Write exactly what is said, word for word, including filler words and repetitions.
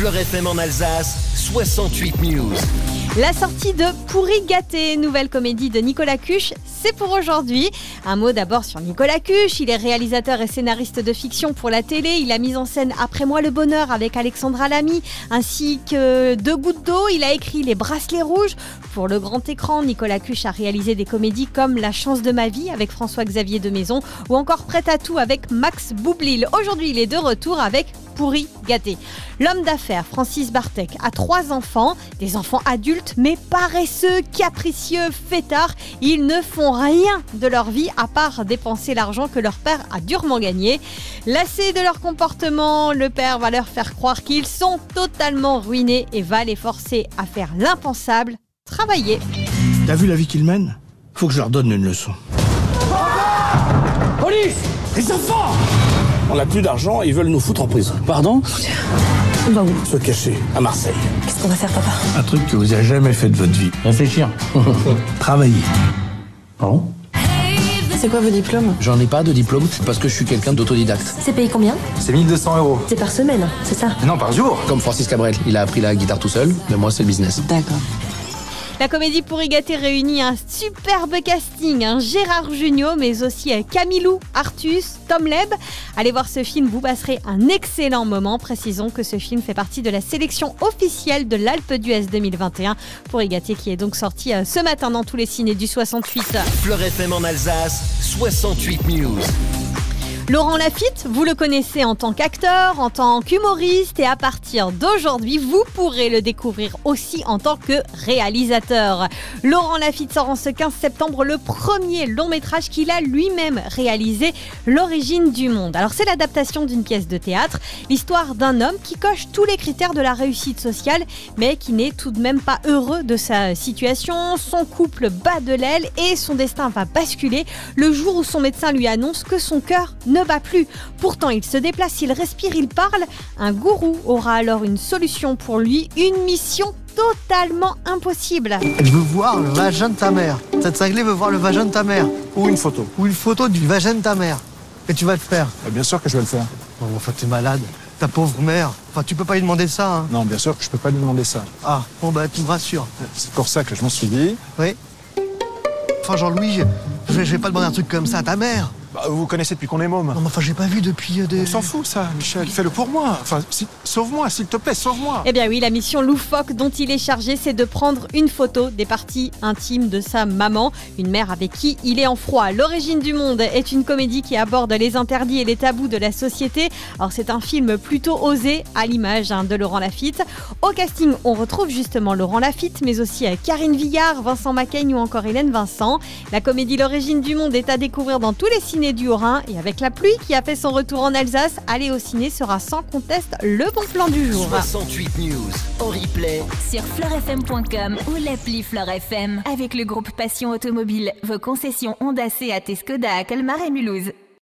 Fleur F M en Alsace, soixante-huit News. La sortie de Pourri gâté, nouvelle comédie de Nicolas Cuche, c'est pour aujourd'hui. Un mot d'abord sur Nicolas Cuche, il est réalisateur et scénariste de fiction pour la télé. Il a mis en scène Après moi le bonheur avec Alexandra Lamy, ainsi que Deux gouttes d'eau. Il a écrit Les bracelets rouges. Pour le grand écran, Nicolas Cuche a réalisé des comédies comme La chance de ma vie avec François-Xavier de Maison ou encore Prêt à tout avec Max Boublil. Aujourd'hui, il est de retour avec Pourri gâté. L'homme d'affaires Francis Bartek a trois enfants, des enfants adultes mais paresseux, capricieux, fêtards. Ils ne font rien de leur vie à part dépenser l'argent que leur père a durement gagné. Lassé de leur comportement, le père va leur faire croire qu'ils sont totalement ruinés et va les forcer à faire l'impensable, travailler. T'as vu la vie qu'ils mènent ? Faut que je leur donne une leçon. Police! Les enfants! On n'a plus d'argent, ils veulent nous foutre en prison. Pardon? On va où? Se cacher, à Marseille. Qu'est-ce qu'on va faire, papa? Un truc que vous n'avez jamais fait de votre vie. Réfléchir. Travailler. Pardon? C'est quoi vos diplômes? J'en ai pas de diplôme parce que je suis quelqu'un d'autodidacte. C'est payé combien? C'est mille deux cents euros. C'est par semaine, c'est ça? Non, par jour. Comme Francis Cabrel, il a appris la guitare tout seul, mais moi c'est le business. D'accord. La comédie Pourri gâté réunit un superbe casting, hein, Gérard Jugnot, mais aussi euh, Camilou, Artus, Tom Leb. Allez voir ce film, vous passerez un excellent moment. Précisons que ce film fait partie de la sélection officielle de l'Alpe d'Huez deux mille vingt et un. Pourri gâté qui est donc sorti euh, ce matin dans tous les ciné du soixante-huit. Fleur F M en Alsace, soixante-huit News. Laurent Lafitte, vous le connaissez en tant qu'acteur, en tant qu'humoriste et à partir d'aujourd'hui, vous pourrez le découvrir aussi en tant que réalisateur. Laurent Lafitte sort en ce quinze septembre le premier long métrage qu'il a lui-même réalisé, L'origine du monde. Alors c'est l'adaptation d'une pièce de théâtre, l'histoire d'un homme qui coche tous les critères de la réussite sociale, mais qui n'est tout de même pas heureux de sa situation. Son couple bat de l'aile et son destin va basculer le jour où son médecin lui annonce que son cœur ne bat plus. Pourtant, il se déplace, il respire, il parle. Un gourou aura alors une solution pour lui, une mission totalement impossible. Je veux voir le vagin de ta mère. Cette cinglée veut voir le vagin de ta mère. Ou une photo. Ou une photo du vagin de ta mère. Et tu vas le faire. Bah, bien sûr que je vais le faire. Oh, enfin, t'es malade. Ta pauvre mère. Enfin, tu peux pas lui demander ça, hein. Non, bien sûr que je peux pas lui demander ça. Ah, bon, bah, tu me rassures. C'est pour ça que je m'en suis dit. Oui. Enfin, Jean-Louis, je, je vais pas demander un truc comme ça à ta mère. Bah, vous vous connaissez depuis qu'on est môme. Non, mais enfin, j'ai pas vu depuis euh, des... On s'en fout, ça, Michel. Fais-le pour moi. Enfin, si... sauve-moi, s'il te plaît, sauve-moi. Eh bien oui, la mission loufoque dont il est chargé, c'est de prendre une photo des parties intimes de sa maman, une mère avec qui il est en froid. L'origine du monde est une comédie qui aborde les interdits et les tabous de la société. Alors c'est un film plutôt osé, à l'image hein, de Laurent Lafitte. Au casting, on retrouve justement Laurent Lafitte, mais aussi Karine Villard, Vincent Macaigne ou encore Hélène Vincent. La comédie L'origine du monde est à découvrir dans tous les ciné du Haut-Rhin et avec la pluie qui a fait son retour en Alsace, aller au ciné sera sans conteste le bon plan du jour. soixante-huit News en replay sur fleur f m point com ou l'appli Fleur F M. Avec le groupe Passion Automobile, vos concessions Honda, Seat et Skoda à Colmar et Mulhouse.